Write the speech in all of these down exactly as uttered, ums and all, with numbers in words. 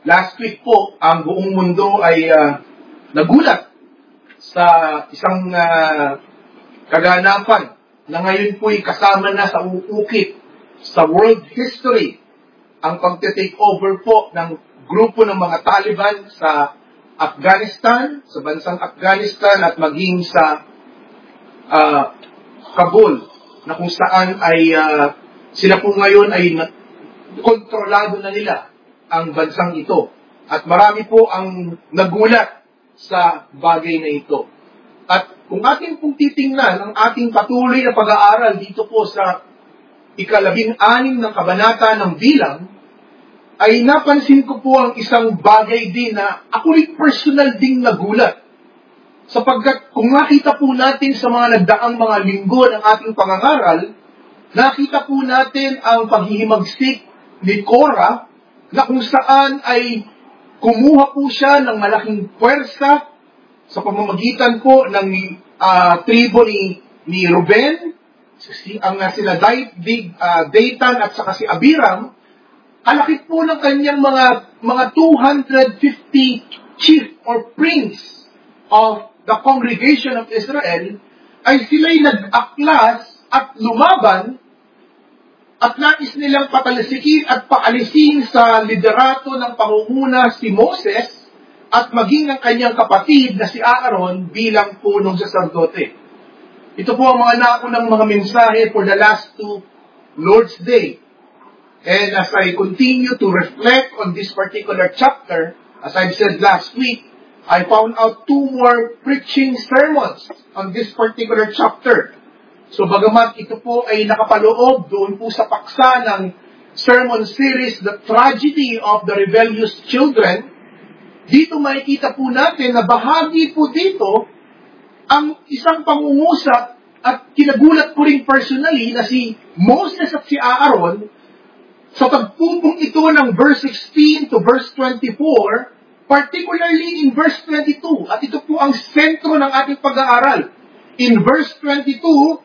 last week po, ang buong mundo ay uh, nagulat sa isang uh, kaganapan na ngayon po'y kasama na sa uukit sa world history ang pagte-take over po ng grupo ng mga Taliban sa Afghanistan, sa bansang Afghanistan at maging sa uh, Kabul, na kung saan ay uh, sila po ngayon ay kontrolado na nila ang bansang ito. At marami po ang nagulat sa bagay na ito. At kung ating pong titingnan ang ating patuloy na pag-aaral dito po sa ikalabing-anim ng kabanata ng Bilang, ay napansin ko po ang isang bagay din na ako rin personal ding nagulat. Sapagkat kung nakita po natin sa mga nagdaang mga linggo ng ating pangangaral, nakita po natin ang paghihimagsik ni Korah na kung saan ay kumuha po siya ng malaking puwersa sa pamamagitan po ng uh, tribo ni, ni Ruben, si, ang uh, sila David, uh, Datan at saka si Abiram. Kalakit po ng kanyang mga mga two hundred fifty chief or prince of the congregation of Israel ay sila'y nag-aklas at lumaban at nais nilang patalisikin at paalisin sa liderato ng pangunguna si Moses at maging ang kanyang kapatid na si Aaron bilang punong saserdote. Ito po ang mga naunang mga mensahe for the last two Lord's Day. And as I continue to reflect on this particular chapter, as I've said last week, I found out two more preaching sermons on this particular chapter. So bagamat ito po ay nakapaloob doon po sa paksa ng sermon series, The Tragedy of the Rebellious Children, dito makikita po natin na bahagi po dito ang isang pangungusap at kinagulat po rin personally na si Moses at si Aaron sa pagpupong ito ng verse sixteen to verse twenty-four, particularly in verse twenty-two, at ito po ang sentro ng ating pag-aaral. In verse twenty-two,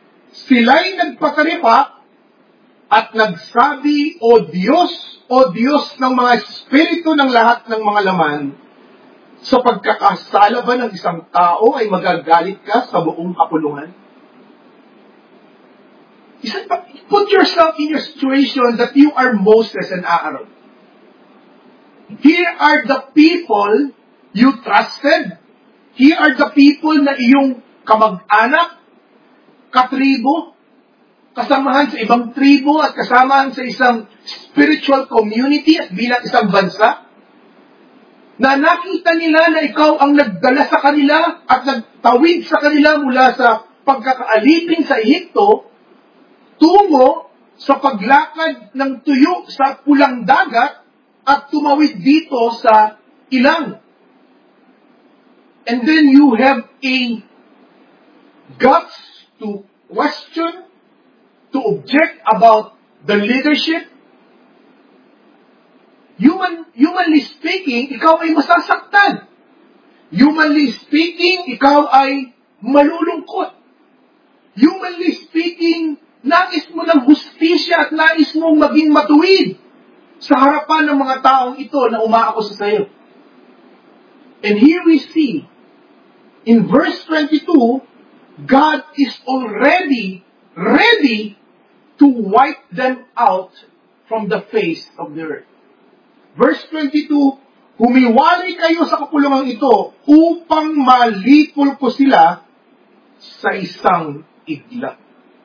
sila'y nagpakaripa at nagsabi, O Diyos, O Diyos ng mga espiritu ng lahat ng mga laman, sa pagkakasala ba ng isang tao ay magagalit ka sa buong kapulungan? Put yourself in your situation that you are Moses and Aaron. Here are the people you trusted. Here are the people na iyong kamag-anak, katribo, kasamahan sa ibang tribo at kasamahan sa isang spiritual community at bilang isang bansa, na nakita nila na ikaw ang nagdala sa kanila at nagtawid sa kanila mula sa pagkakaalipin sa Ehipto tungo sa paglakad ng tuyo sa pulang dagat at tumawid dito sa ilang. And then you have a guts to question, to object about the leadership. Human, humanly speaking, ikaw ay masasaktan. Humanly speaking, ikaw ay malulungkot. Humanly speaking, nais mo ng hustisya at nais mong maging matuwid sa harapan ng mga taong ito na umaako sa sayo. And here we see, in verse twenty-two, God is already ready to wipe them out from the face of the earth. Verse twenty-two, humiwalay kayo sa kapulungan ito upang malipol ko sila sa isang iglap.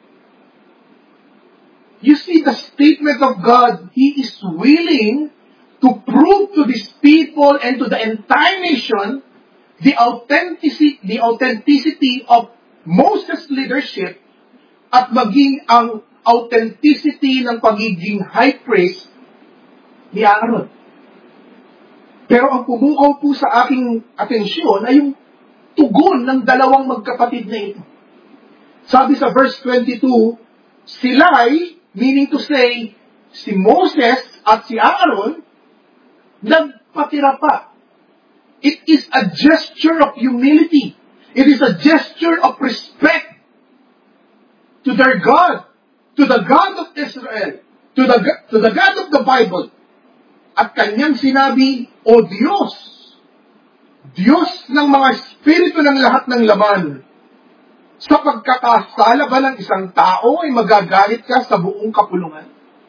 You see the statement of God, He is willing to prove to these people and to the entire nation the authenticity, the authenticity of Moses' leadership at maging ang authenticity ng pagiging high priest ni Aaron. Pero ang pumukaw po sa aking atensyon ay yung tugon ng dalawang magkapatid na ito. Sabi sa verse twenty-two, sila'y, meaning to say, si Moses at si Aaron, nagpatira pa. It is a gesture of humility. It is a gesture of respect to their God, to the God of Israel, to the, to the God of the Bible. At kanyang sinabi, O Diyos, Diyos ng mga espiritu ng lahat ng laman, sa pagkakasala ba ng isang tao ay magagalit ka sa buong kapulungan?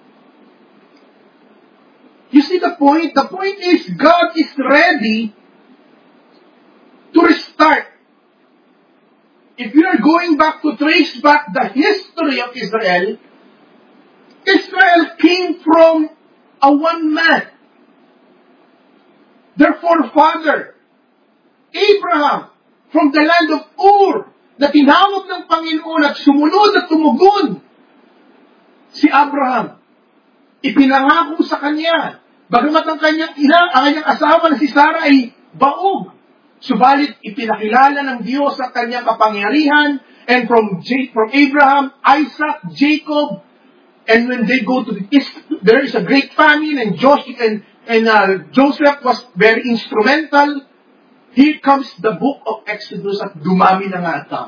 You see the point? The point is, God is ready to restart. If you are going back to trace back the history of Israel, Israel came from a one man. Their forefather, Abraham, from the land of Ur, na tinawag ng Panginoon at sumunod at tumugon. Si Abraham, ipinangako sa kanya, bagamat ang kanyang ina, ang kanyang asawa na si Sarah ay baog. Subalit, ipinakilala ng Diyos ang kanyang kapangyarihan, and from J- from Abraham, Isaac, Jacob, and when they go to the east, there is a great famine, and Joshua and, and uh, Joseph was very instrumental. Here comes the book of Exodus at dumami na nga ang tao.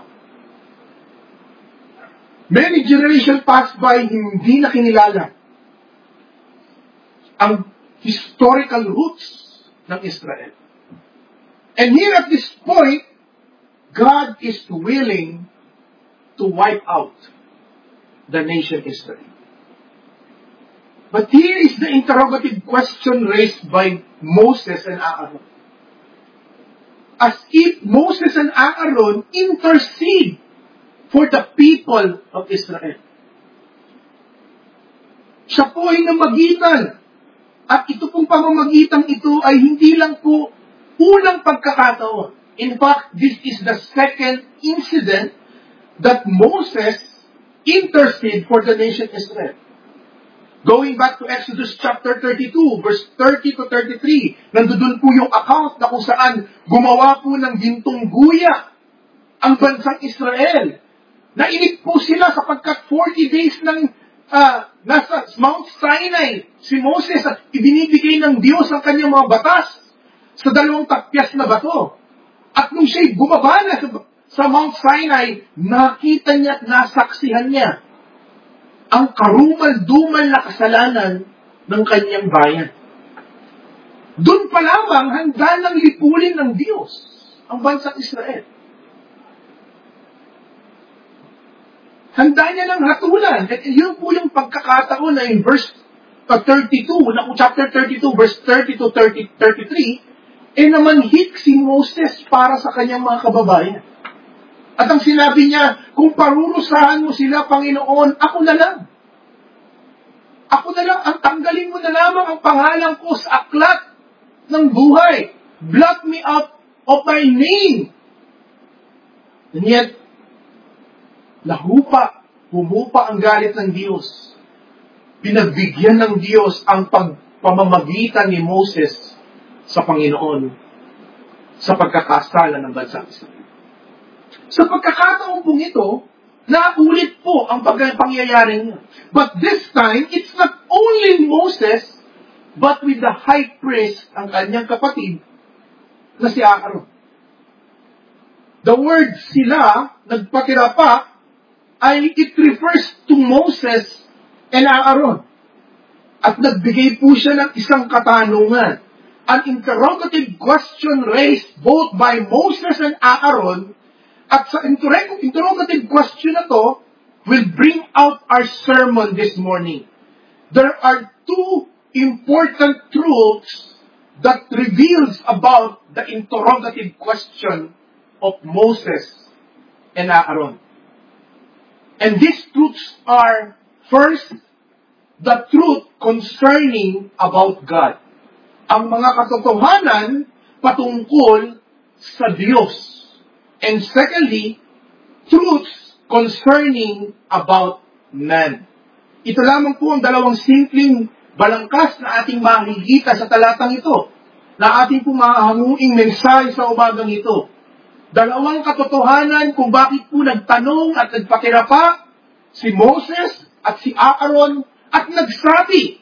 Many generations passed by, hindi na kinilala ang historical roots ng Israel. And here at this point, God is willing to wipe out the nation Israel. But here is the interrogative question raised by Moses and Aaron. As if Moses and Aaron intercede for the people of Israel. Siya po ay namagitan. At ito pong pamamagitan ito ay hindi lang po unang pagkakataon. In fact, this is the second incident that Moses interceded for the nation Israel. Going back to Exodus chapter thirty-two, verse thirty to thirty-three, nandoon po yung account na kung saan gumawa po ng gintong guya ang bansang Israel. Nainip po sila sapagkat forty days ng uh, nasa Mount Sinai si Moses at ibinibigay ng Diyos ang kanyang mga batas sa dalawang tapyas na bato. At nung siya'y bumaba na sa, sa Mount Sinai, nakita niya at nasaksihan niya ang karumal-dumal na kasalanan ng kanyang bayan. Doon pa lamang handa ng lipulin ng Diyos ang bansang Israel. Handa niya ng hatulan. At yun po yung pagkakataon na in verse thirty-two, na chapter thirty-two, verse thirty to thirty, thirty-three, eh namanhik si Moses para sa kanyang mga kababayan. At ang sinabi niya, kung parurusahan mo sila, Panginoon, ako na lang. Ako na lang, ang tanggalin mo na lamang ang pangalan ko sa aklat ng buhay. Blot me out of my name. And yet, nahupa, humupa ang galit ng Diyos. Pinagbigyan ng Diyos ang pagpamamagitan ni Moses sa Panginoon sa pagkakasala ng bansang Israel. Sa pagkakataon pong ito, naulit po ang pangyayari niya. But this time, it's not only Moses, but with the high priest, ang kanyang kapatid, na si Aaron. The word sila, nagpatira pa, ay it refers to Moses and Aaron. At nagbigay po siya ng isang katanungan. An interrogative question raised both by Moses and Aaron. At sa interrogative question na to, will bring out our sermon this morning. There are two important truths that reveals about the interrogative question of Moses and Aaron. And these truths are, first, the truth concerning about God. Ang mga katotohanan patungkol sa Diyos. And secondly, truths concerning about man. Ito lamang po ang dalawang simpleng balangkas na ating makikita sa talatang ito, na ating po mahahanguing mensahe sa umagang ito. Dalawang katotohanan kung bakit po nagtanong at nagpatira pa si Moses at si Aaron at nagsabi.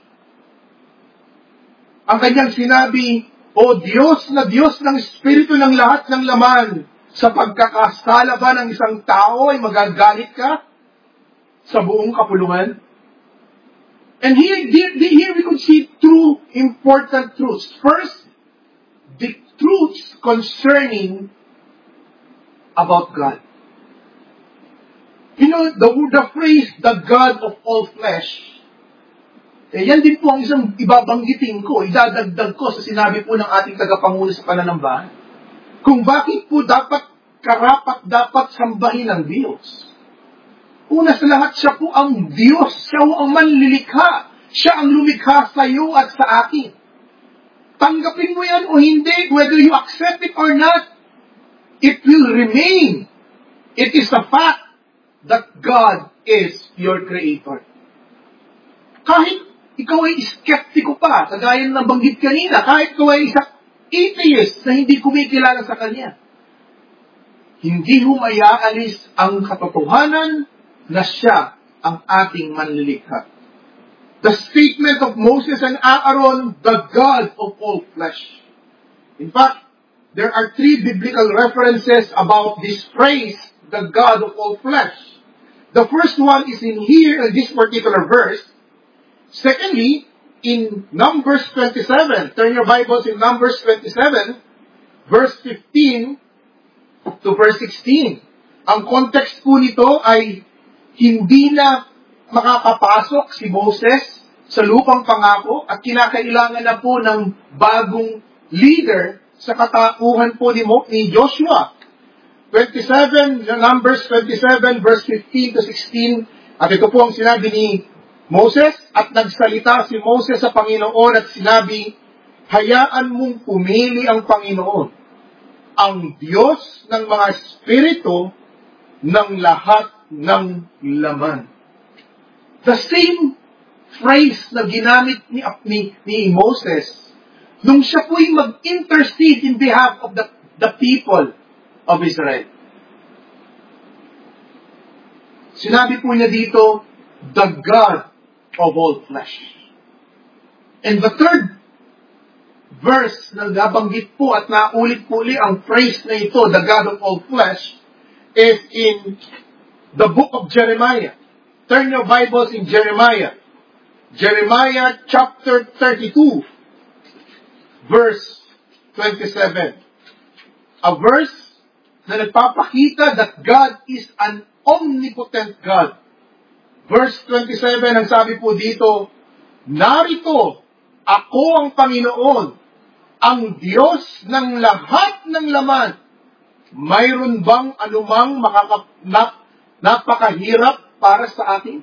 Ang kanyang sinabi, O Diyos na Diyos ng Espiritu ng lahat ng laman, sa pagkakasala ba ng isang tao ay magagalit ka sa buong kapulungan? And here, here, here we could see two important truths. First, the truths concerning about God. You know, the, the phrase, the God of all flesh, eh, yan din po ang isang ibabanggitin ko, idadagdag ko sa sinabi po ng ating tagapangulo sa pananambahan. Kung bakit po dapat, karapat dapat sambahin ng Diyos. Una sa lahat, siya po ang Diyos, siya po ang manlilikha, siya ang lumikha sa iyo at sa akin. Tanggapin mo yan o hindi, whether you accept it or not, it will remain. It is a fact that God is your Creator. Kahit ikaw ay skeptiko pa, kagaya ng nabanggit kanina, kahit ikaw ay isang atheist na hindi kumikilala sa Kanya, hindi humayaalis ang katotohanan na siya ang ating manlilikha. The statement of Moses and Aaron, the God of all flesh. In fact, there are three biblical references about this phrase, the God of all flesh. The first one is in here, in this particular verse. Secondly, in Numbers twenty-seven. Turn your Bibles in Numbers twenty-seven, verse fifteen to verse sixteen. Ang context po nito ay hindi na makakapasok si Moses sa lupang pangako at kinakailangan na po ng bagong leader sa katauhan po ni, Mo, ni Joshua. twenty-seven, Numbers twenty-seven, verse fifteen to sixteen. At ito po ang sinabi ni Moses, at nagsalita si Moses sa Panginoon at sinabi, hayaan mong pumili ang Panginoon, ang Diyos ng mga espiritu ng lahat ng laman. The same phrase na ginamit ni, ni, ni Moses nung siya po'y mag-intercede in behalf of the, the people of Israel. Sinabi po niya dito, the God of all flesh. And the third verse na nabanggit po at naulit po ulit ang phrase na ito, the God of all flesh, is in the book of Jeremiah. Turn your Bibles in Jeremiah. Jeremiah chapter thirty-two, verse twenty-seven. A verse na nagpapakita that God is an omnipotent God. Verse twenty-seven, ang sabi po dito, narito, ako ang Panginoon, ang Diyos ng lahat ng laman. Mayroon bang anumang makaka, nap, napakahirap para sa atin?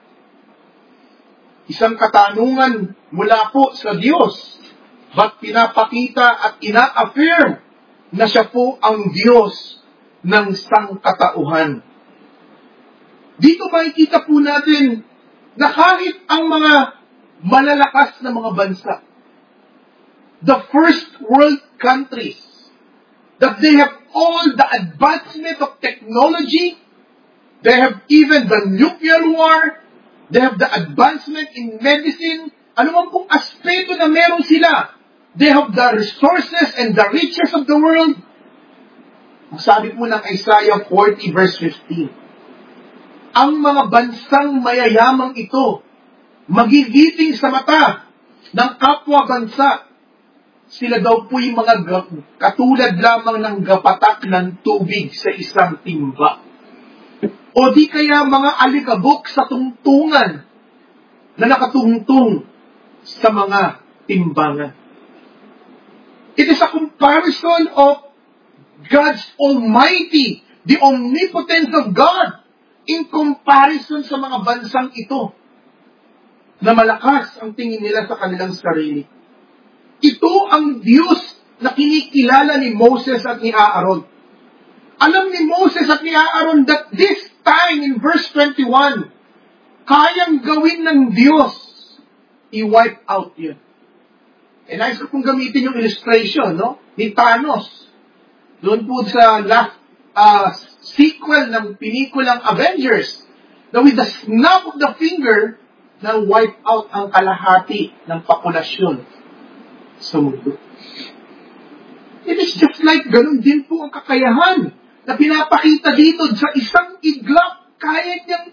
Isang katanungan mula po sa Diyos, ba't pinapakita at ina-affirm na siya po ang Diyos ng sangkatauhan? Dito makikita po natin na kahit ang mga malalakas na mga bansa, the first world countries, that they have all the advancement of technology, they have even the nuclear war, they have the advancement in medicine, anumang pong aspeto na meron sila, they have the resources and the riches of the world. Sabi po ng Isaiah forty verse fifteen, ang mga bansang mayayamang ito, magigiting sa mata ng kapwa bansa. Sila daw po yung mga katulad lamang ng gapatak ng tubig sa isang timba. O di kaya mga alikabok sa tungtungan na nakatungtong sa mga timbangan. It is a comparison of God's Almighty, the omnipotence of God, in comparison sa mga bansang ito na malakas ang tingin nila sa kanilang sarili. Ito ang Diyos na kinikilala ni Moses at ni Aaron. Alam ni Moses at ni Aaron that this time in verse twenty-one, kayang gawin ng Diyos, i-wipe out yun. E nais ko pong gamitin yung illustration, no? Ni Thanos. Doon po sa last uh, sequel ng pinikulang Avengers, na with the snap of the finger, na wipe out ang kalahati ng populasyon sa mundo. It is just like ganun din po ang kakayahan na pinapakita dito sa isang iglap, kaya niyang i-wipe out ang isang bansa.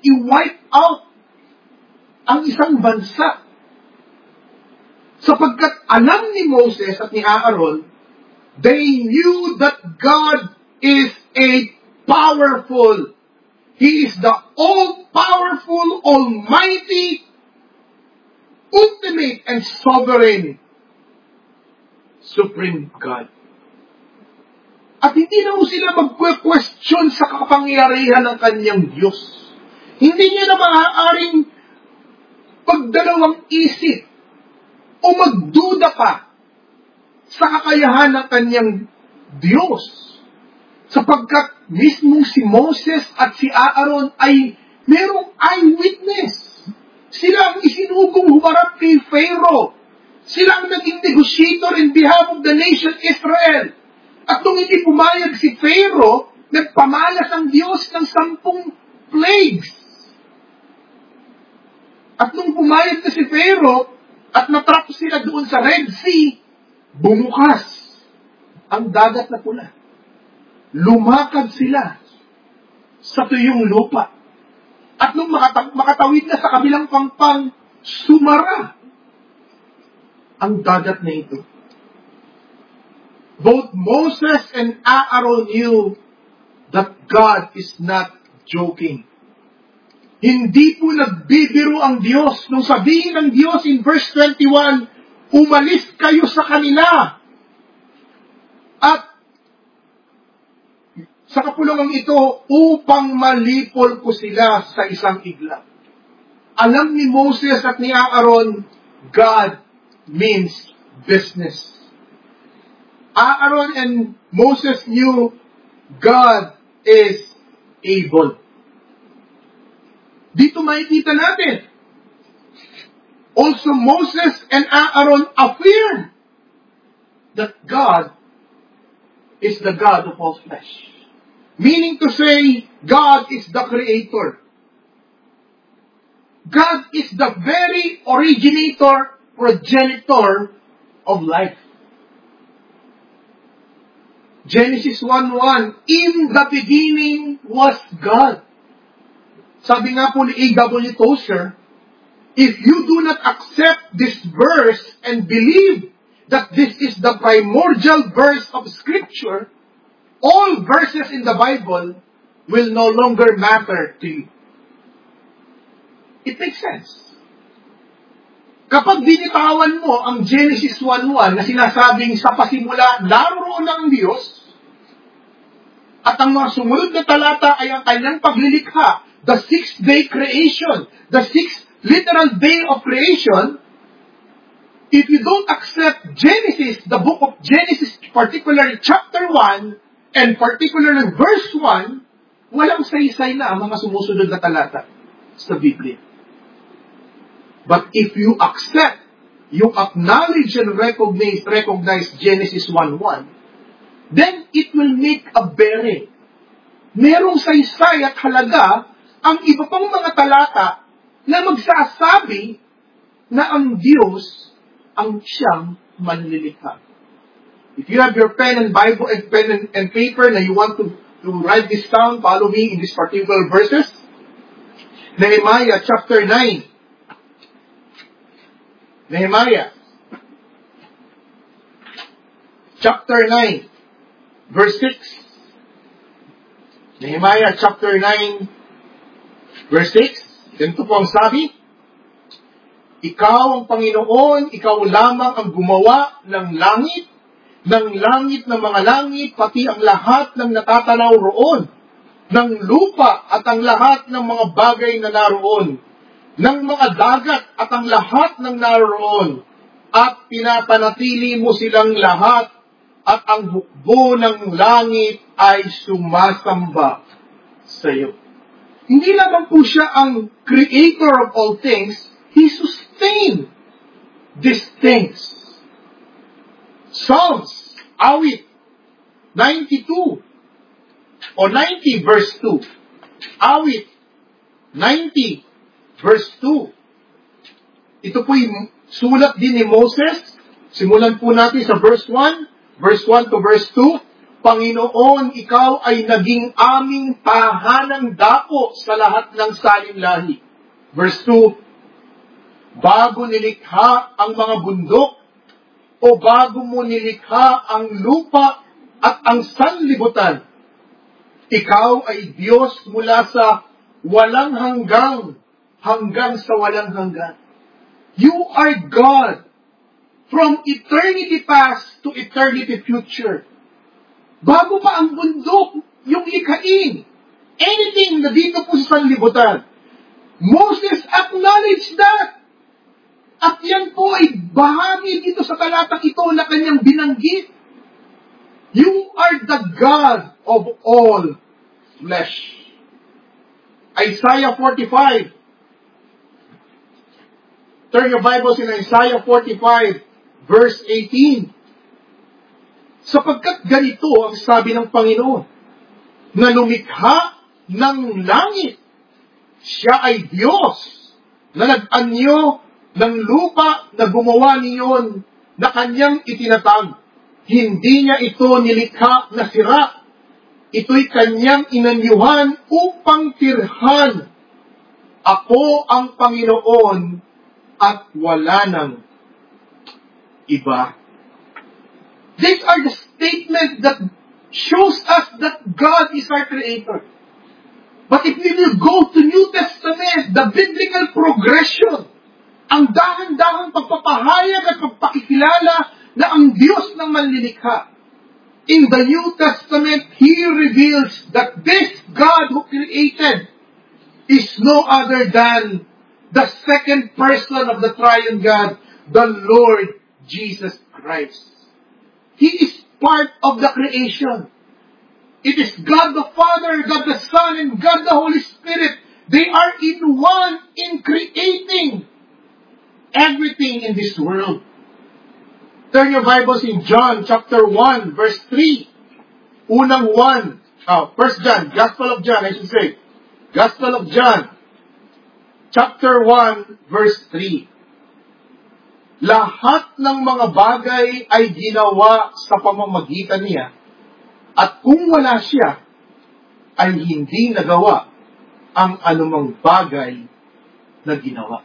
Sapagkat alam ni Moses at ni Aaron, they knew that God is a powerful. He is the all-powerful, almighty, ultimate, and sovereign, supreme God. At hindi na sila mag-question sa kapangyarihan ng kanyang Diyos. Hindi niya na maaaring pagdalawang isip o magduda pa sa kakayahan ng kanyang Diyos. Sapagkat mismo si Moses at si Aaron ay merong eyewitness. Sila ang isinugong humarap kay Pharaoh. Sila ang naging negotiator in behalf of the nation Israel. At nung hindi pumayag si Pharaoh, nagpamalas ang Diyos ng sampung plagues. At nung pumayag na si Pharaoh, at natrap sila doon sa Red Sea, bumukas ang dagat na pula. Lumakad sila sa tuyong lupa. At nung makata- makatawid na sa kabilang pangpang, sumara ang dagat na ito. Both Moses and Aaron knew that God is not joking. Hindi po nagbibiro ang Diyos nung sabihin ng Diyos in verse twenty-one, umalis kayo sa kanila. At sa kapulungan ito, upang malipol ko sila sa isang iglap. Alam ni Moses at ni Aaron, God means business. Aaron and Moses knew God is able. Dito makikita natin. Also, Moses and Aaron affirmed that God is the God of all flesh. Meaning to say, God is the creator. God is the very originator, progenitor of life. Genesis one one, in the beginning was God. Sabi nga po ni A W Tozer, if you do not accept this verse and believe that this is the primordial verse of Scripture, all verses in the Bible will no longer matter to you. It makes sense. Kapag binitawan mo ang Genesis one one na sinasabing sa pasimula, naroon ang Diyos, at ang mga sumunod na talata ay ang kanyang paglilikha, the sixth day creation, the sixth literal day of creation, if you don't accept Genesis, the book of Genesis, particularly chapter one, and particularly verse one, walang saysay na ang mga sumusunod na talata sa Biblia. But if you accept, you acknowledge and recognize, recognize Genesis one one, then it will make a bearing. Merong saysay at halaga ang iba pang mga talata na magsasabi na ang Diyos ang siyang manlilikha. If you have your pen and Bible and pen and, and paper na you want to, to write this down, follow me in these particular verses. Nehemiah chapter nine. Nehemiah chapter nine, verse six. Nehemiah chapter nine, verse six. Ganito po ang sabi, ikaw ang Panginoon, ikaw lamang ang gumawa ng langit, ng langit ng mga langit, pati ang lahat ng natatanaw roon, ng lupa at ang lahat ng mga bagay na naroon, ng mga dagat at ang lahat ng naroon, at pinapanatili mo silang lahat, at ang hukbo ng langit ay sumasamba sa iyo. Hindi lamang po siya ang creator of all things, He sustained these things. Psalms, awit, ninety-two, o ninety verse two. Awit, ninety verse two. Ito po'y sulat din ni Moses. Simulan po natin sa verse one. Verse one to verse two. Panginoon, ikaw ay naging aming tahanang dako sa lahat ng salinlahi. Verse two. bago nilikha ang mga bundok, o bago mo nilikha ang lupa at ang sanlibutan, ikaw ay Diyos mula sa walang hanggang hanggang sa walang hanggan. You are God from eternity past to eternity future. Bago pa ang bundok, yung likhain, anything na dito po sa sanlibutan, Moses acknowledged that. At yan po ay bahagi dito sa talatang ito na kanyang binanggit. You are the God of all flesh. Isaiah forty-five. Turn your Bibles in Isaiah forty-five, verse eighteen. Sapagkat ganito ang sabi ng Panginoon, na lumikha ng langit. Siya ay Diyos na nag-anyo ng lupa na gumawa niyon na kanyang itinatag. Hindi niya ito nilikha na sira. Ito'y kanyang inanyuhan upang tirhan. Ako ang Panginoon at wala nang iba. These are the statements that shows us that God is our Creator. But if we will go to New Testament, the biblical progression, ang dahan-dahang pagpapahayag at pagpakikilala na ang Diyos ng manlilikha. In the New Testament, He reveals that this God who created is no other than the second person of the triune God, the Lord Jesus Christ. He is part of the creation. It is God the Father, God the Son, and God the Holy Spirit. They are in one in creating everything in this world. Turn your Bibles in John chapter one, verse three. Unang one. Oh, First John, Gospel of John, I should say. Gospel of John, chapter one, verse three. Lahat ng mga bagay ay ginawa sa pamamagitan niya, at kung wala siya, ay hindi nagawa ang anumang bagay na ginawa.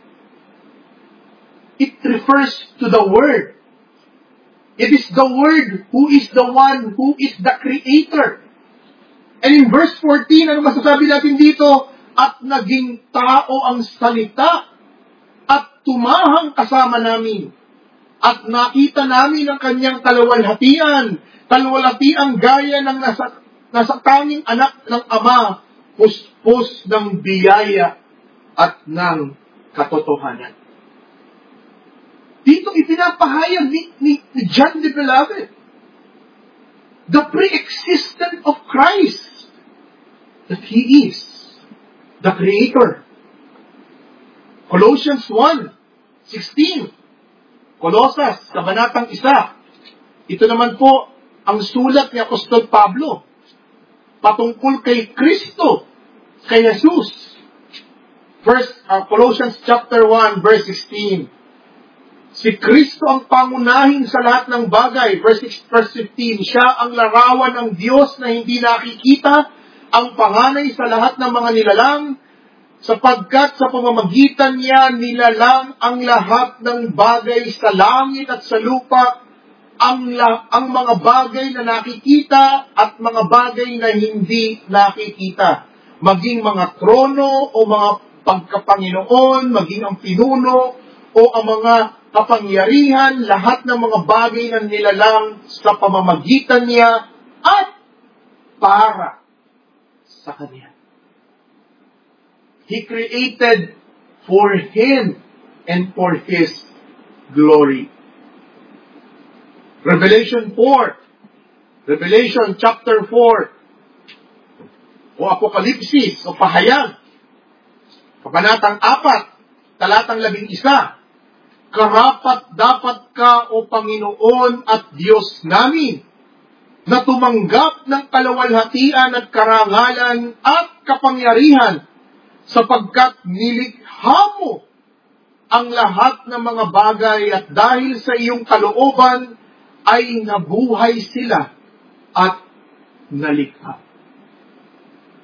It refers to the Word. It is the Word who is the one who is the Creator. And in verse fourteen, ano masasabi natin dito? At naging tao ang salita at tumahang kasama namin. At nakita namin ang kanyang kalawalhatian. Kalawalhatian gaya ng nasa, nasa tanging anak ng Ama, puspos ng biyaya at ng katotohanan. Dito ipinapahayag ni, ni, ni John the Beloved, the pre-existence of Christ, that He is the Creator. Colossians one sixteen, Colosas, kabanatang isa. Ito naman po ang sulat ni Apostol Pablo patungkol kay Kristo, kay Jesus. First, uh, Colossians chapter one, verse sixteen. Si Kristo ang pangunahin sa lahat ng bagay. Verse fifteen, siya ang larawan ng Diyos na hindi nakikita, ang panganay sa lahat ng mga nilalang, sapagkat sa pamamagitan niya nilalang ang lahat ng bagay sa langit at sa lupa, ang, la, ang mga bagay na nakikita at mga bagay na hindi nakikita. Maging mga trono o mga pagkapanginoon, maging ang pinuno o ang mga kapangyarihan, lahat ng mga bagay na nilalang sa pamamagitan niya at para sa Kanya. He created for Him and for His glory. Revelation four. Revelation chapter four. O Apokalipsis, o Pahayag. Kabanatang apat, talatang labing isa. Karapat dapat ka, O Panginoon at Diyos namin, na tumanggap ng kalawalhatian at karangalan at kapangyarihan, sapagkat nilikha mo ang lahat ng mga bagay at dahil sa iyong kalooban ay nabuhay sila at nalikha.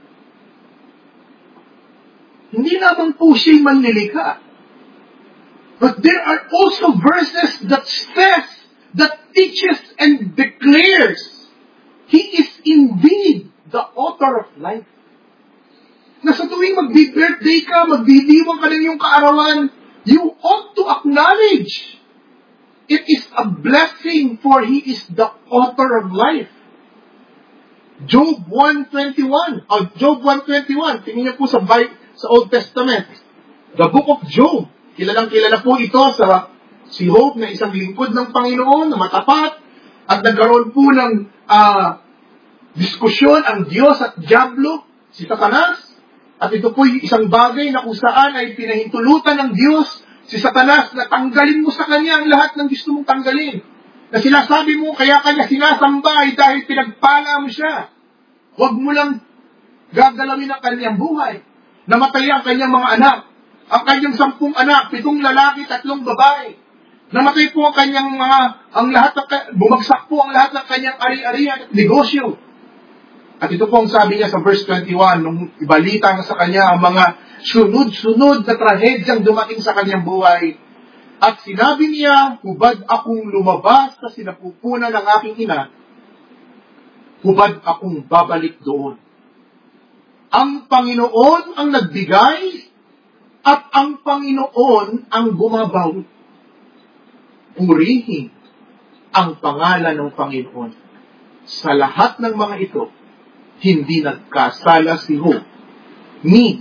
Hindi lamang po siya'y manlilikha. But there are also verses that says, that teaches and declares, He is indeed the author of life. Na sa tuwing magbi-birthday ka, magdidiwang ka ng iyong kaarawan, you ought to acknowledge it is a blessing for He is the author of life. Job one twenty-one, oh, Job one twenty-one, tingnan niyo po sa, sa Old Testament. The book of Job, kilalang kilala po ito sa si Job na isang lingkod ng Panginoon na matapat at nagkaroon po ng uh, diskusyon ang Diyos at Diablo, si Satanas. At ito po isang bagay na kung saan ay pinahintulutan ng Diyos si Satanas na tanggalin mo sa kanya ang lahat ng gusto mong tanggalin. Na sinasabi mo, kaya kanya sinasamba ay dahil pinagpala mo siya. Huwag mo lang gagalawin ang kanyang buhay. Namatay ang kanyang mga anak. Ang kanyang sampung anak, pitong lalaki, tatlong babae. Namatay po ang kanyang mga, ang lahat ng, bumagsak po ang lahat ng kanyang ari-arian at negosyo. At ito po ang sabi niya sa verse twenty-one, nung ibalita sa kanya ang mga sunod-sunod na trahedyang dumating sa kanyang buhay. At sinabi niya, hubad akong lumabas sa sinapupunan ng aking ina, hubad akong babalik doon. Ang Panginoon ang nagbigay, at ang Panginoon ang bumabawi. Purihin ang pangalan ng Panginoon. Sa lahat ng mga ito, hindi nagkasala si Job, ni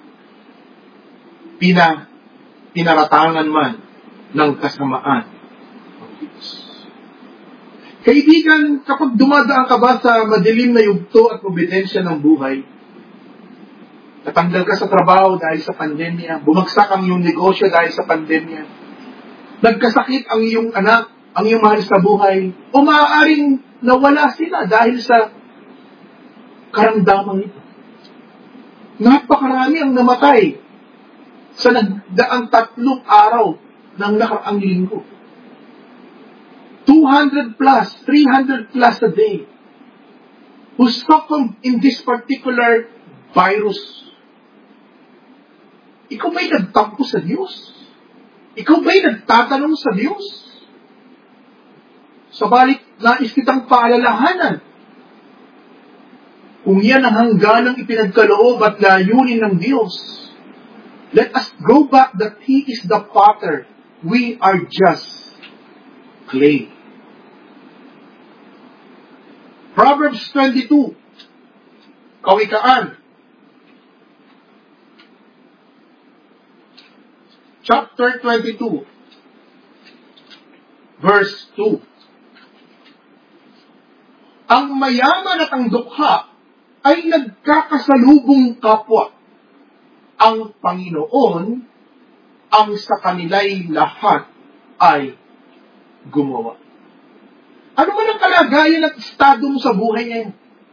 pina, pinaratangan man ng kasamaan ng Diyos. Kaibigan, kapag dumadaan ka ba sa madilim na yugto at probidensya ng buhay, natanggal ka sa trabaho dahil sa pandemya, bumagsak ang iyong negosyo dahil sa pandemya, nagkasakit ang iyong anak, ang iyong mahal sa buhay, o maaaring nawala sila dahil sa karamdaman ito. Napakarami ang namatay sa nagdaang tatlong araw ng nakaraang linggo. two hundred plus, three hundred plus a day who succumbed in this particular virus. Ikaw ba'y nagtampo sa Diyos? Ikaw ba'y nagtatanong sa Diyos? Sabalik, nais kitang paalalahanan. Kung yan ang hangganang ipinagkaloob at layunin ng Diyos, let us go back that He is the potter. We are just clay. Proverbs twenty-two, Kawikaan, chapter twenty-two, verse two. Ang mayaman at ang dukha ay nagkakasalubong kapwa. Ang Panginoon, ang sa kanila'y lahat ay gumawa. Ano man ang kalagayan at estado mo sa buhay ngayon?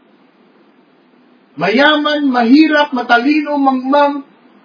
Mayaman, mahirap, matalino, mangmang.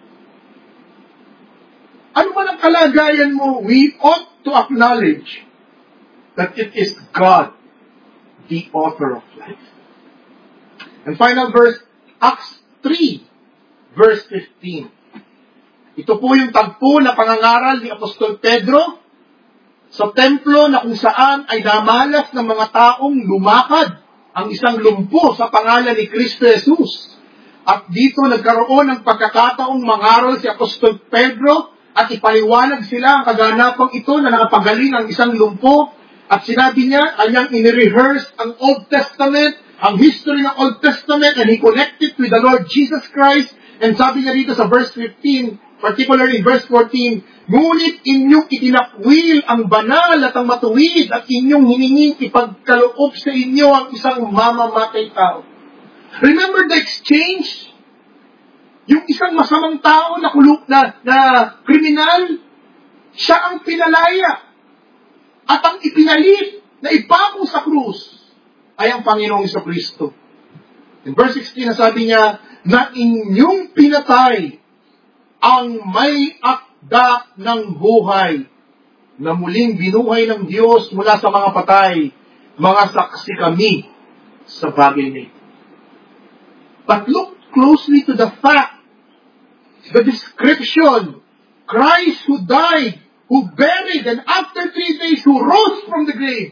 Ano man ang kalagayan mo, we ought to acknowledge that it is God, the author of life. And final verse, Acts three, verse fifteen. Ito po yung tagpo na pangangaral ni Apostol Pedro sa templo na kung saan ay namalas ng mga taong lumakad ang isang lumpo sa pangalan ni Kristo Jesus. At dito nagkaroon ng pagkakataong mangaral si Apostol Pedro at ipaliwanag sila ang kaganapang ito na nakapagaling ang isang lumpo. At sinabi niya, kanyang in-rehearse ang Old Testament, ang history ng Old Testament, and he connected with the Lord Jesus Christ. And sabi niya dito sa verse fifteen, particularly verse fourteen, ngunit inyong itinakwil ang banal at ang matuwid at inyong hiningin ipagkaloob sa inyo ang isang mamamatay tao. Remember the exchange? Yung isang masamang tao na kuluk na, na kriminal, siya ang pinalaya. At ang ipinalit na ipako sa krus ay ang Panginoong Jesucristo. In verse sixteen, sabi niya, na inyong pinatay ang may akda ng buhay na muling binuhay ng Diyos mula sa mga patay, mga saksi kami sa bagay na ito. But look closely to the fact, the description, Christ who died who buried, and after three days, who rose from the grave.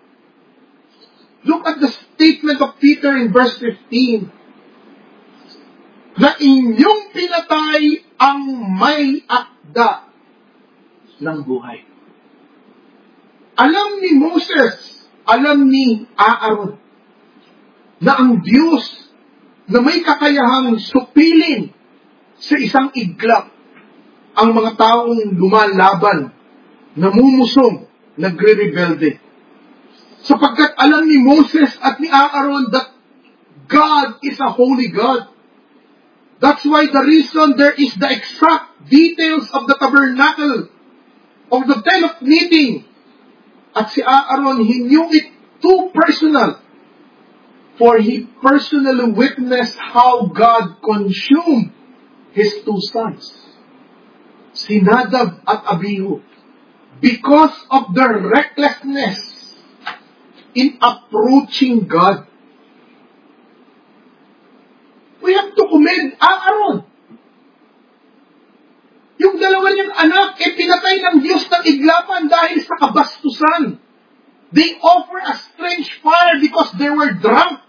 Look at the statement of Peter in verse fifteen. Na inyong pinatay ang may akda ng buhay. Alam ni Moses, alam ni Aaron, na ang Diyos na may kakayahang supilin sa isang iglap ang mga taong lumalaban, namumusong, nagre-rebelde. Sapagkat alam ni Moses at ni Aaron that God is a holy God. That's why the reason there is the exact details of the tabernacle, of the tent of meeting. At si Aaron, he knew it too personal. For he personally witnessed how God consumed his two sons, si Nadab at Abihu, because of their recklessness in approaching God. We have to commend Aaron. Yung dalawa niyang anak, eh pinatay ng Diyos ng iglapan dahil sa kabastusan. They offer a strange fire because they were drunk.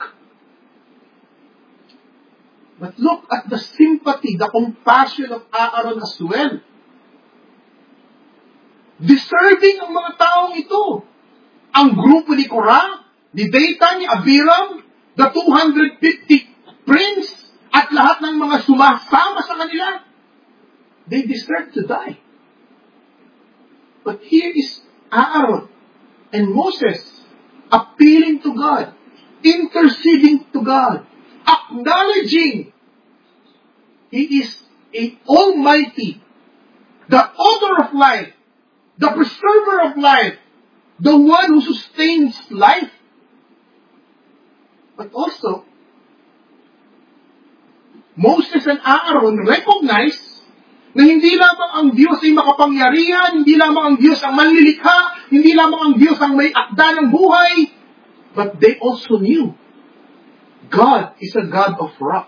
But look at the sympathy, the compassion of Aaron as well. Deserving ang mga taong ito. Ang grupo ni Korah, ni Dathan, ni Abiram, the two hundred fifty prince, at lahat ng mga sumasama sa kanila, they deserve to die. But here is Aaron and Moses appealing to God, interceding to God, acknowledging He is a Almighty, the author of life, the preserver of life, the one who sustains life. But also, Moses and Aaron recognize na hindi lamang ang Diyos ay makapangyarihan, hindi lamang ang Diyos ang manlilikha, hindi lamang ang Diyos ang may akda ng buhay, but they also knew God is a God of wrath.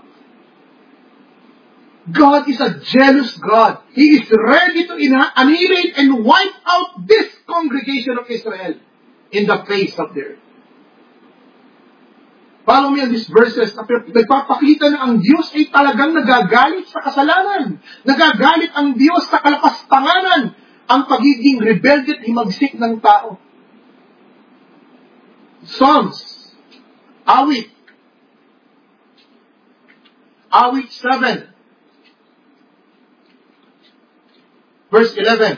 God is a jealous God. He is ready to annihilate and wipe out this congregation of Israel in the face of the earth. Follow me on these verses. Nagpapakita na ang Diyos ay talagang nagagalit sa kasalanan. Nagagalit ang Diyos sa kalapastanganan, ang pagiging rebelde at himagsik ng tao. Psalms, awit, awit seven, verse eleven.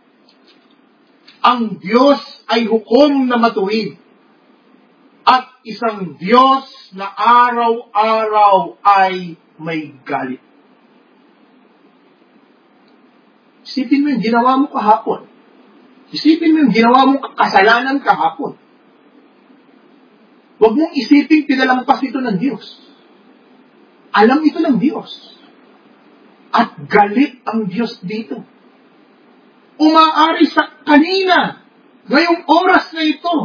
Ang Diyos ay hukom na matuwid, at isang Diyos na araw-araw ay may galit. Isipin mo yung ginawa mo kahapon. Isipin mo yung ginawa mong kasalanan kahapon. Huwag mong isipin pinalampas ito ng Diyos. Alam ito ng Diyos. At galit ang Diyos dito. Umaari sa kanina, ngayong oras na ito,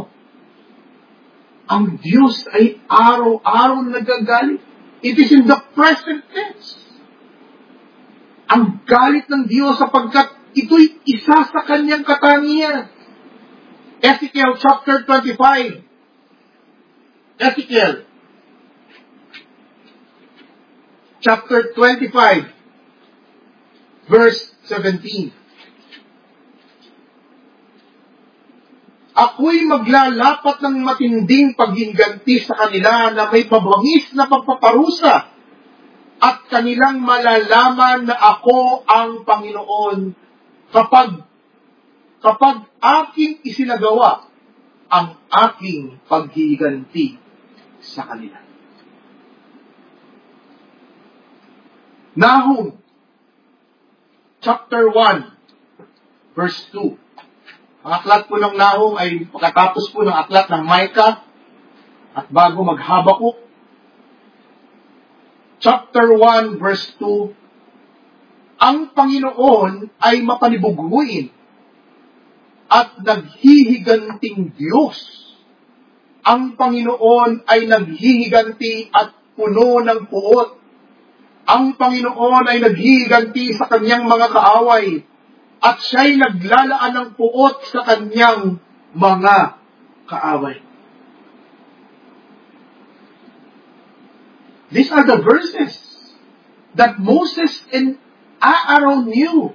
ang Diyos ay araw-araw nagagalit. It is in the present tense. Ang galit ng Diyos sapagkat ito'y isa sa kanyang katangian. Ezekiel chapter twenty-five. Ezekiel chapter twenty-five, verse seventeen. Ako'y maglalapat ng matinding paghinganti sa kanila na may pabangis na pagpaparusa, at kanilang malalaman na ako ang Panginoon kapag kapag aking isinagawa ang aking paghiganti sa kanila. Nahum chapter one, verse two. Ang aklat po ng Nahum ay pagkatapos po ng aklat ng Micah at bago mag-Habakuk. Chapter one, verse two, ang Panginoon ay mapanibuguin at naghihiganting Diyos. Ang Panginoon ay naghihiganti at puno ng puot. Ang Panginoon ay naghihiganti sa kanyang mga kaaway at siya'y naglalaan ng puot sa kanyang mga kaaway. These are the verses that Moses and Aaron knew.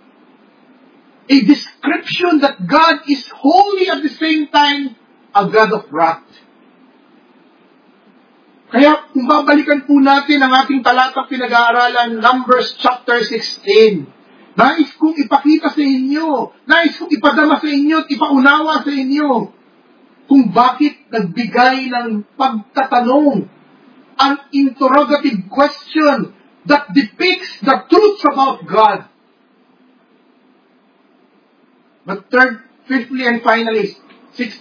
A description that God is holy at the same time a God of wrath. Kaya kung babalikan po natin ang ating talatang pinag-aaralan, Numbers chapter sixteen, nais kong ipakita sa inyo, nais kong ipadama sa inyo at ipaunawa sa inyo kung bakit nagbigay ng pagtatanong, an interrogative question that depicts the truths about God. But third, fifthly, and finally, sixth,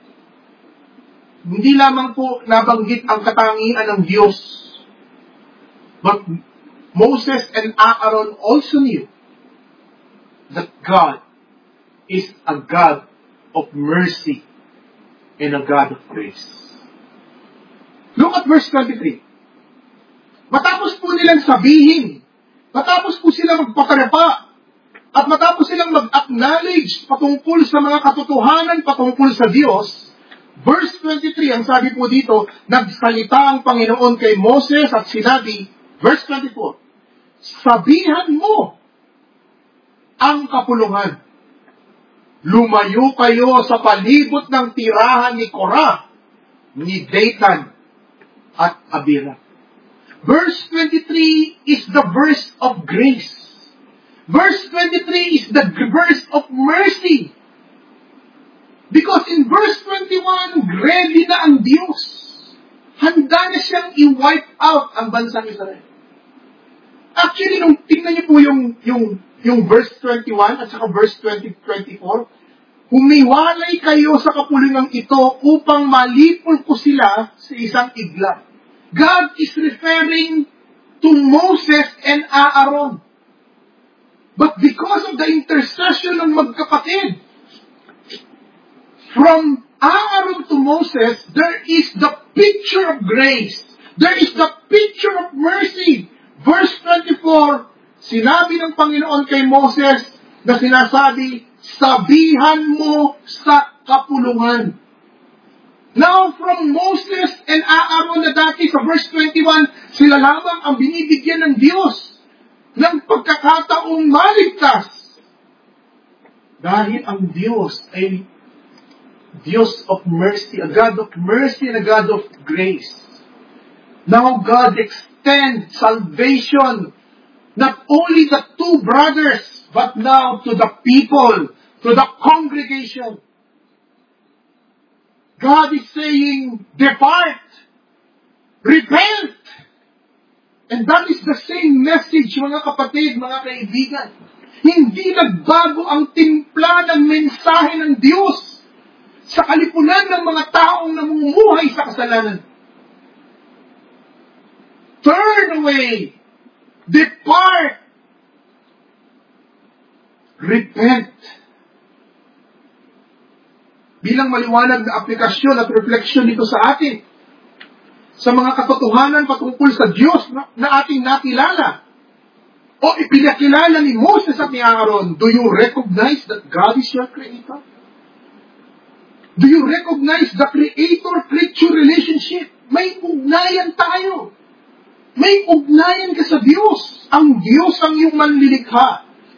hindi lamang po nabanggit ang katangian ng Diyos, but Moses and Aaron also knew that God is a God of mercy and a God of grace. Look at verse twenty-three. Matapos po nilang sabihin, matapos po sila magpakarapa, at matapos silang mag-acknowledge patungkol sa mga katotohanan patungkol sa Diyos, verse twenty-three, ang sabi po dito, nagsalita ang Panginoon kay Moses at sinabi, verse twenty-four, sabihan mo ang kapulungan. Lumayo kayo sa palibot ng tirahan ni Korah, ni Dathan, at Abiram. Verse twenty-three is the verse of grace. Verse twenty-three is the verse of mercy. Because in verse twenty-one, ready na ang Diyos. Handa na siyang i-wipe out ang bansang Israel. Actually, nung tingnan niyo po yung, yung, yung verse twenty-one at saka verse twenty, twenty-four, humiwalay kayo sa kapulungang ito upang malipol ko sila sa isang iglap. God is referring to Moses and Aaron. But because of the intercession ng magkapatid, from Aaron to Moses, there is the picture of grace. There is the picture of mercy. Verse twenty-four, sinabi ng Panginoon kay Moses na sinasabi, sabihan mo sa kapulungan. Now, from Moses and Aaron na dati sa verse twenty-one, sila lamang ang binibigyan ng Diyos ng pagkakataong maligtas. Dahil ang Diyos ay Diyos of mercy, a God of mercy and a God of grace. Now God extends salvation not only the two brothers, but now to the people, to the congregation. God is saying, depart, repent. And that is the same message, mga kapatid, mga kaibigan. Hindi nagbago ang timpla ng mensahe ng Diyos sa kalipunan ng mga taong namumuhay sa kasalanan. Turn away. Depart. Repent. Bilang maliwanag na aplikasyon at refleksyon dito sa atin, sa mga katotohanan patungkol sa Diyos na, na ating nakilala, o ipinakilala ni Moses at ni Aaron, do you recognize that God is your Creator? Do you recognize the Creator-creature relationship? May ugnayan tayo. May ugnayan ka sa Diyos. Ang Diyos ang iyong manlilikha.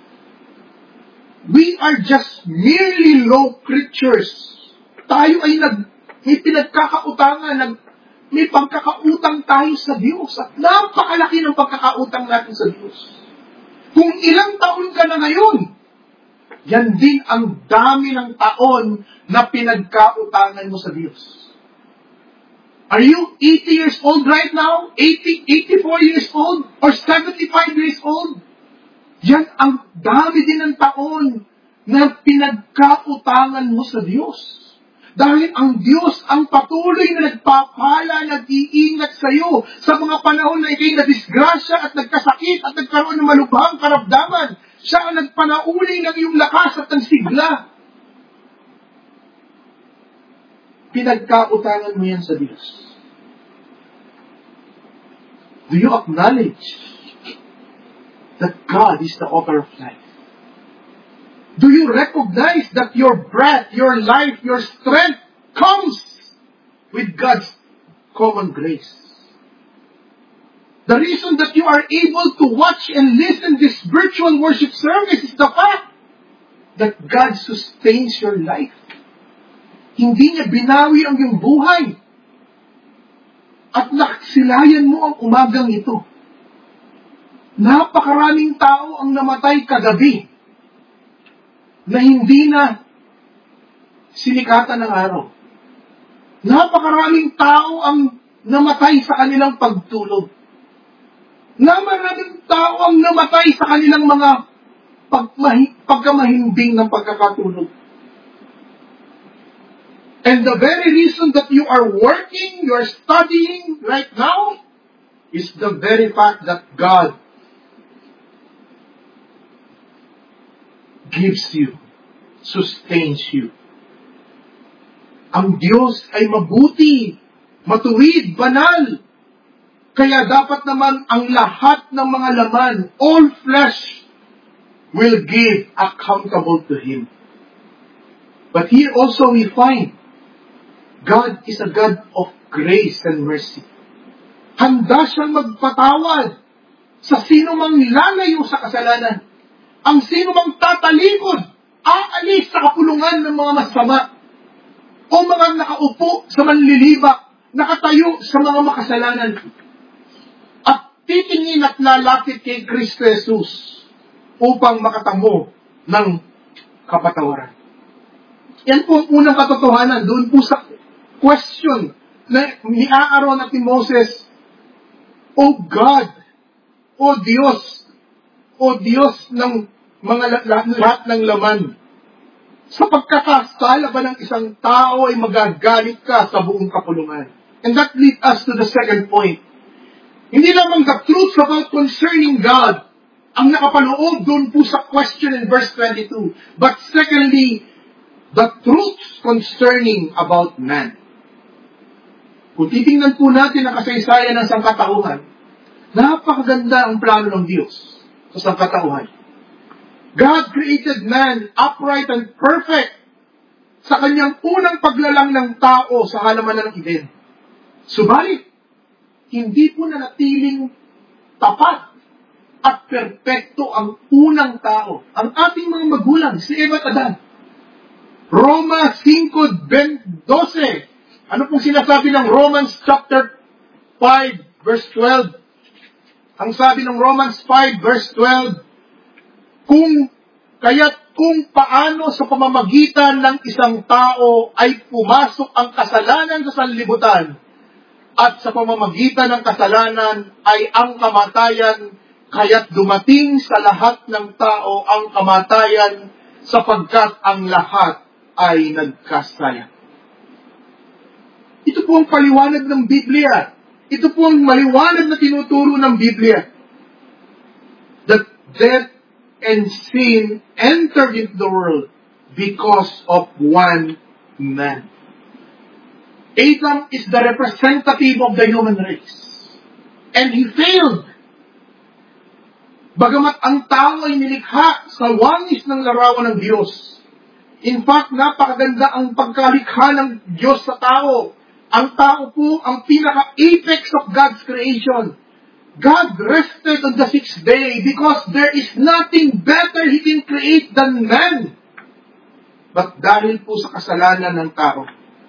We are just merely low creatures. Tayo ay nag, may pinagkakautangan, nag, may pagkakautang tayo sa Diyos. At napakalaki ng pagkakautang natin sa Diyos. Kung ilang taon ka na ngayon, yan din ang dami ng taon na pinagkautangan mo sa Diyos. Are you eighty years old right now? eighty, eighty-four years old? Or seventy-five years old? Yan ang dami din ng taon na pinagkautangan mo sa Diyos. Dahil ang Diyos ang patuloy na nagpapala, nag-iingat sa iyo sa mga panahon na ikay nadisgrasya at nagkasakit at nagkaroon ng malubhang karamdaman. Siya ang nagpanauli ng iyong lakas at ng sigla. Pinagkautangan mo yan sa Diyos. Do you acknowledge that God is the author of life? Do you recognize that your breath, your life, your strength comes with God's common grace? The reason that you are able to watch and listen this virtual worship service is the fact that God sustains your life. Hindi niya binawi ang iyong buhay. At naksilayan mo ang umagang ito. Napakaraming tao ang namatay kagabi na hindi na sinikatan ng araw. Napakaraming tao ang namatay sa kanilang pagtulog. Napakaraming tao ang namatay sa kanilang mga pagmahi, pagkamahimbing ng pagkakatulog. And the very reason that you are working, you are studying right now, is the very fact that God gives you, sustains you. Ang Diyos ay mabuti, matuwid, banal. Kaya dapat naman ang lahat ng mga laman, all flesh, will give accountable to Him. But here also we find, God is a God of grace and mercy. Handa siyang magpatawad sa sino mang lalayo sa kasalanan. Ang sino mang tatalikod, aalis sa kapulungan ng mga masama, o mga nakaupo sa manlilibak, nakatayo sa mga makasalanan, at titingin at lalapit kay Kristo Jesus upang makatamo ng kapatawaran. Yan po ang unang katotohanan doon po sa question na ni Aaron at ni Moses, O God, O Diyos, O Diyos ng mga lahat ng laman, sa pagkakasala ba ng isang tao ay magagalit ka sa buong kapulungan? And that leads us to the second point. Hindi lamang the truths about concerning God ang nakapaloob doon po sa question in verse twenty-two, but secondly, the truths concerning about man. Kung titingnan po natin ang kasaysayan ng sangkatauhan, napakaganda ang plano ng Diyos sa sangkatauhan. God created man upright and perfect sa kanyang unang paglalang ng tao sa halamanan ng Eden. Subalit, hindi po nanatiling tapat at perpekto ang unang tao, ang ating mga magulang, si Eva at Adan. Roma five twelve. Ano pong sinasabi ng Romans chapter five verse twelve? Ang sabi ng Romans five verse twelve, kung kaya't kung paano sa pamamagitan ng isang tao ay pumasok ang kasalanan sa sanlibutan, at sa pamamagitan ng kasalanan ay ang kamatayan, kaya't dumating sa lahat ng tao ang kamatayan sapagkat ang lahat ay nagkasala. Ito po ang paliwanag ng Biblia. Ito po ang maliwanag na tinuturo ng Biblia. That death and sin entered into the world because of one man. Adam is the representative of the human race. And he failed. Bagamat ang tao ay nilikha sa wangis ng larawan ng Diyos. In fact, napakaganda ang pagkalikha ng Diyos sa tao. Ang tao po ang pinaka-apex of God's creation. God rested on the sixth day because there is nothing better He can create than man. But dahil po sa kasalanan ng tao,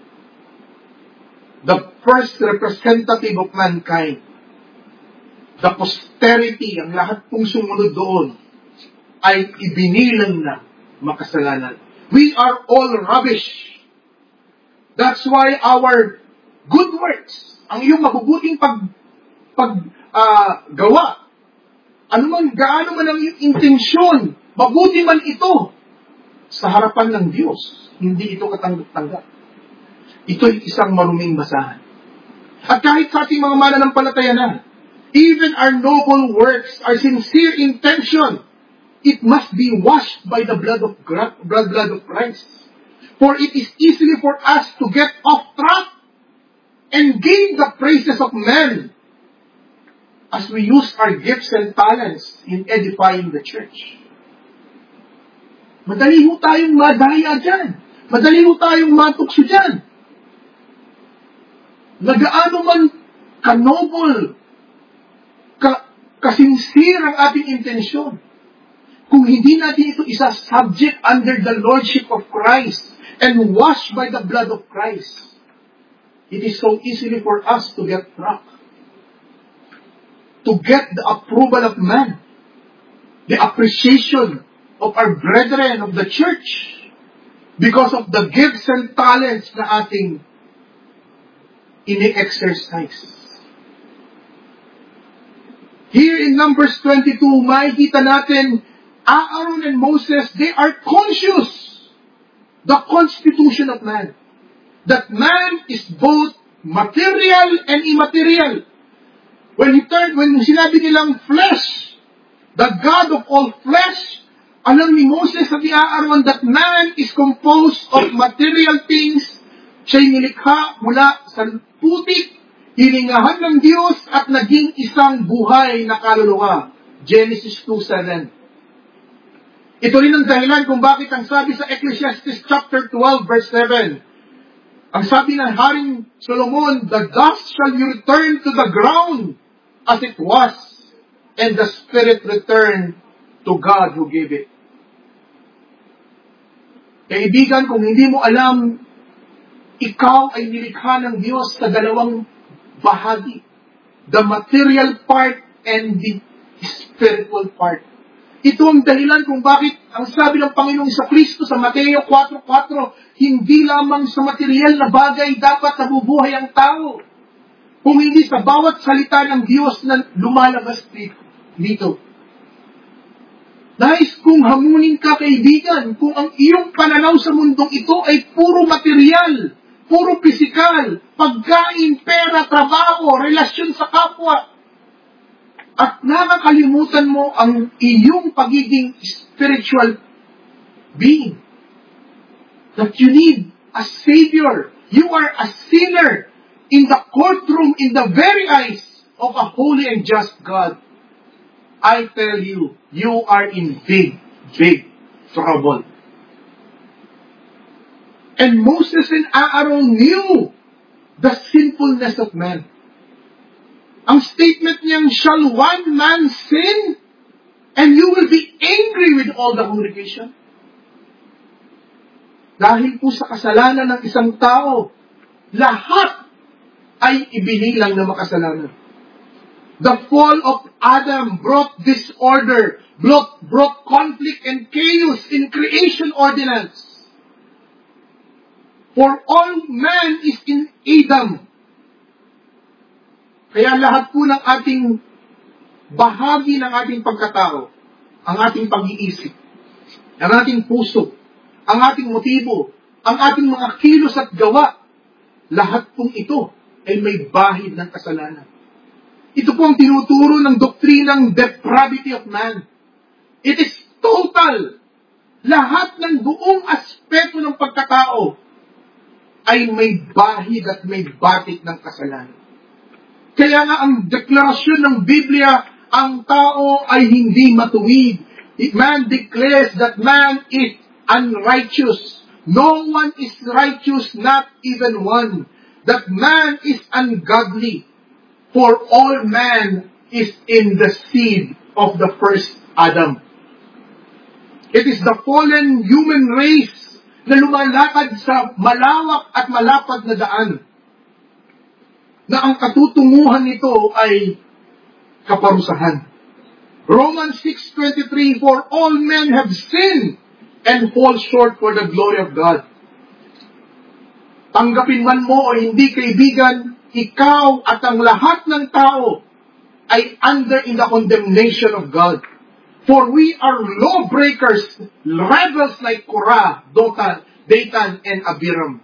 the first representative of mankind, the posterity, ang lahat pong sumunod doon, ay ibinilang na makasalanan. We are all rubbish. That's why our good works, ang iyong mabubuting pag, pag uh, gawa, ano man, gaano man ang iyong intensyon, mabuti man ito, sa harapan ng Diyos, hindi ito katanggap-tanggap. Ito ay isang maruming basahan. At kahit sa ating mga mananampalataya na, even our noble works, our sincere intention, it must be washed by the blood of blood, blood of Christ. For it is easily for us to get off track and gain the praises of men as we use our gifts and talents in edifying the church. Madali ho tayong madaya dyan. Madali ho tayong matukso dyan. Nagaano man ka-noble, ka kasinsir ang ating intensyon. Kung hindi natin ito isa-subject under the Lordship of Christ and washed by the blood of Christ, it is so easily for us to get trapped. To get the approval of man. The appreciation of our brethren of the church. Because of the gifts and talents na ating ini-exercise. Here in Numbers twenty-two, makikita natin, Aaron and Moses, they are conscious the constitution of man. That man is both material and immaterial. When he turned, when sinabi nilang flesh, the God of all flesh, alam ni Moses at ni Aaron that man is composed of material things. Siya'y nilikha mula sa putik, hiningahan ng Diyos at naging isang buhay na kaluluwa. Genesis two seven. Ito rin ang dahilan kung bakit ang sabi sa Ecclesiastes chapter twelve verse seven. Ang sabi ng Haring Solomon, the dust shall return to the ground as it was, and the spirit return to God who gave it. Kaibigan, kung hindi mo alam, ikaw ay nilikha ng Diyos sa dalawang bahagi. The material part and the spiritual part. Ito ang dahilan kung bakit ang sabi ng Panginoong Jesucristo sa Mateo four four, hindi lamang sa material na bagay dapat nabubuhay ang tao, kung hindi sa bawat salita ng Diyos na lumalabas dito. Nais kong hamunin ka, kaibigan, kung ang iyong pananaw sa mundong ito ay puro material, puro pisikal, pagkain, pera, trabaho, relasyon sa kapwa, at nakakalimutan mo ang iyong pagiging spiritual being. That you need a Savior. You are a sinner in the courtroom, in the very eyes of a holy and just God. I tell you, you are in big, big trouble. And Moses and Aaron knew the sinfulness of man. Ang statement niyang, shall one man sin, and you will be angry with all the congregation? Dahil po sa kasalanan ng isang tao, lahat ay ibinilang na makasalanan. The fall of Adam brought disorder, brought, brought conflict and chaos in creation ordinance. For all man is in Adam. Kaya lahat po ng ating bahagi ng ating pagkatao, ang ating pag-iisip, ang ating puso, ang ating motibo, ang ating mga kilos at gawa, lahat pong ito ay may bahid ng kasalanan. Ito po ang tinuturo ng doktrinang depravity of man. It is total. Lahat ng buong aspeto ng pagkatao ay may bahid at may batik ng kasalanan. Kaya nga ang deklarasyon ng Biblia, ang tao ay hindi matuwid. Man declares that man is unrighteous. No one is righteous, not even one. That man is ungodly. For all man is in the seed of the first Adam. It is the fallen human race na lumalakad sa malawak at malapad na daan, na ang katutunguhan nito ay kaparusahan. Romans six twenty-three, for all men have sinned and fall short for the glory of God. Tanggapin man mo o hindi, kaibigan, ikaw at ang lahat ng tao ay under in the condemnation of God. For we are lawbreakers, rebels like Korah, Dotan, Datan, and Abiram.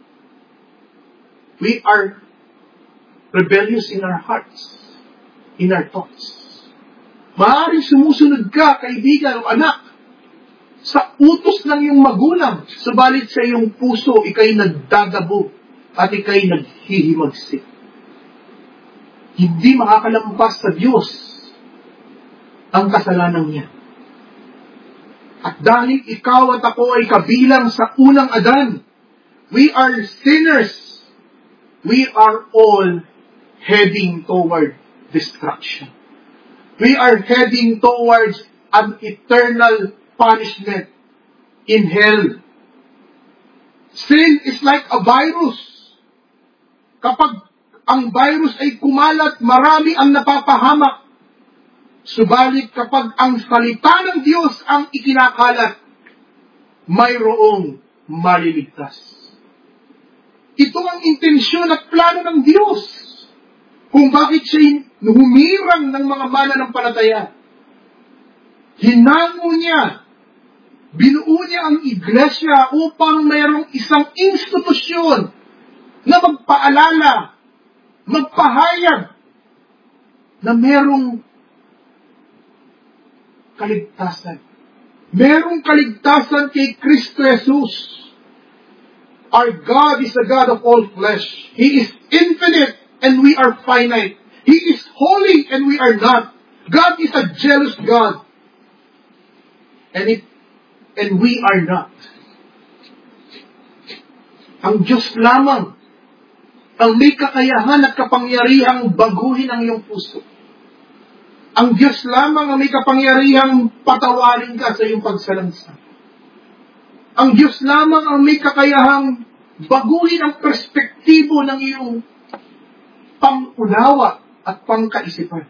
We are rebellious in our hearts, in our thoughts. Maaaring sumusunod ka, kaibigan o anak, sa utos ng iyong magulang, subalit sa iyong puso, ikay nagdadabo at ikay naghihimagsik. Hindi makakalampas sa Diyos ang kasalanan niya. At dahil ikaw at ako ay kabilang sa unang Adan, we are sinners. We are all heading toward destruction. We are heading towards an eternal punishment in hell. Sin is like a virus. Kapag ang virus ay kumalat, marami ang napapahamak. Subalit kapag ang salita ng Diyos ang ikinakalat, mayroong maliligtas. Ito ang intensyon at plano ng Diyos kung bakit siya humirang ng mga mananampalataya. Hinango niya, binuo niya ang iglesia upang mayroong isang institusyon na magpaalala, magpahayag na merong kaligtasan. Merong kaligtasan kay Kristo Jesus. Our God is a God of all flesh. He is infinite and we are finite. He is holy and we are not. God is a jealous God. And it, and we are not. Ang Diyos lamang ang may kakayahan at kapangyarihang baguhin ang iyong puso. Ang Diyos lamang ang may kapangyarihang patawarin ka sa iyong pagsalansa. Ang Diyos lamang ang may kakayahang baguhin ang perspektibo ng iyong pangunawa at pangkaisipan.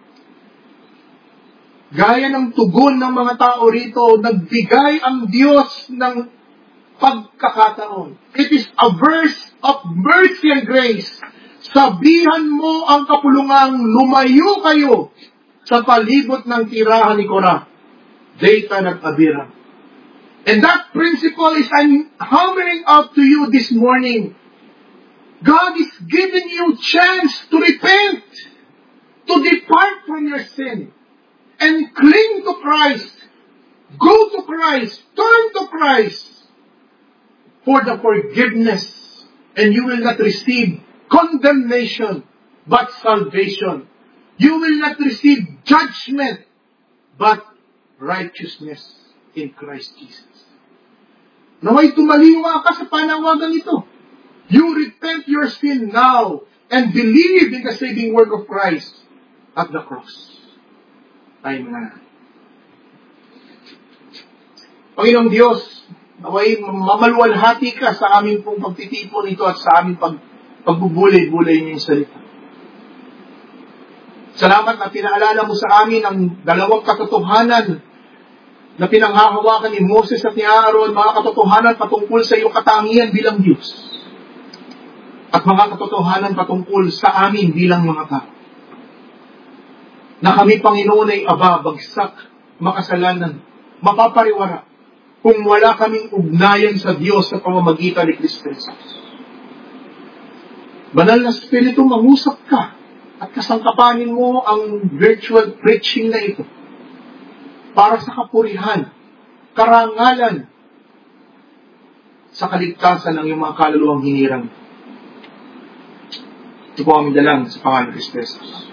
Gaya ng tugon ng mga tao rito, nagbigay ang Diyos ng pagkakataon. It is a verse of mercy and grace. Sabihan mo ang kapulungang lumayo kayo sa palibot ng tirahan ni Korah, Dathan at Abiram. And that principle is I'm hammering out to you this morning. God is giving you chance to repent, to depart from your sin, and cling to Christ. Go to Christ. Turn to Christ for the forgiveness. And you will not receive condemnation, but salvation. You will not receive judgment, but righteousness in Christ Jesus. Naway tumaliwa ka sa panawagan ito. You repent your sin now and believe in the saving work of Christ at the cross. Ay mga. Panginoong Diyos, naway mamaluwalhati ka sa aming pong pagtitipon ito at sa aming pag, pagbubulay-bulay niyong salita. Salamat na pinaalala mo sa amin ang dalawang katotohanan na pinanghahawakan ni Moses at ni Aaron, mga katotohanan patungkol sa iyong katangian bilang Diyos. At mga katotohanan patungkol sa amin bilang mga tao. Na kami, Panginoon, ay aba, bagsak, makasalanan, mapapariwara, kung wala kaming ugnayan sa Diyos sa pamamagitan ni Kristo Jesus. Banal na Espiritu, mangusap ka at kasangkapanin mo ang virtual preaching na ito para sa kapurihan, karangalan, sa kaligtasan ng iyong mga kaluluwang hinirang. Ito po aming dalang sa pangalan ni Kristo Jesus.